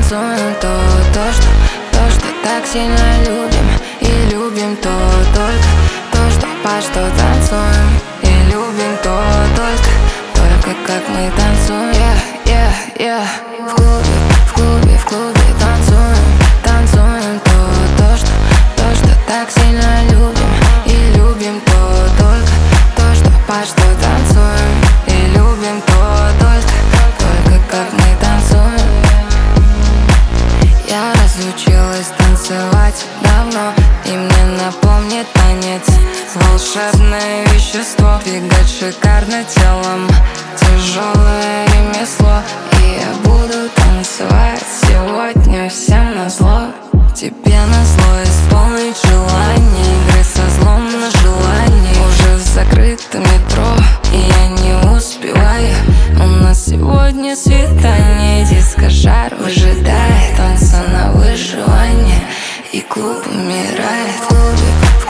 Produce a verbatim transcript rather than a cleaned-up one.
танцуем то, то, что, то, что так сильно любим. И любим то только, то, что по что танцуем. И любим то только, только как мы танцуем. Yeah, yeah, yeah. В клубе, в клубе, в клубе танцуем, танцуем то, то, что, то, что так сильно любим. И любим то только, то, что по что танцуем. И любим то только, только как мы танцуем. Я разучилась танцевать давно, и мне напомнит танец волшебное вещество. Двигать шикарно телом, тяжелое ремесло. И я буду танцевать сегодня всем назло. Тебе назло исполнить желание, игры со злом на желание. Уже закрыто метро, и я не успеваю. У нас сегодня свидание, диско-жар выжидает. Танца на выживание, и клуб умирает. В клубе, в